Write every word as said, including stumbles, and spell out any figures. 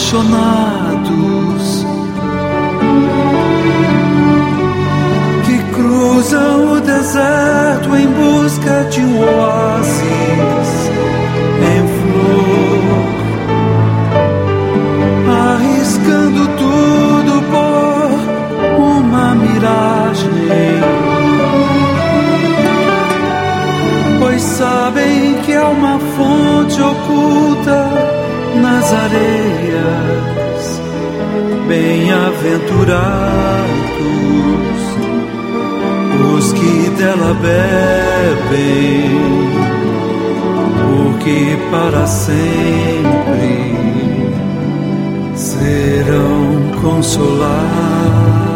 apaixonados que cruzam o deserto em busca de um oásis em flor, arriscando tudo por uma miragem, pois sabem que há uma fonte oculta nas areias. Bem-aventurados os que dela bebem, porque para sempre serão consolados.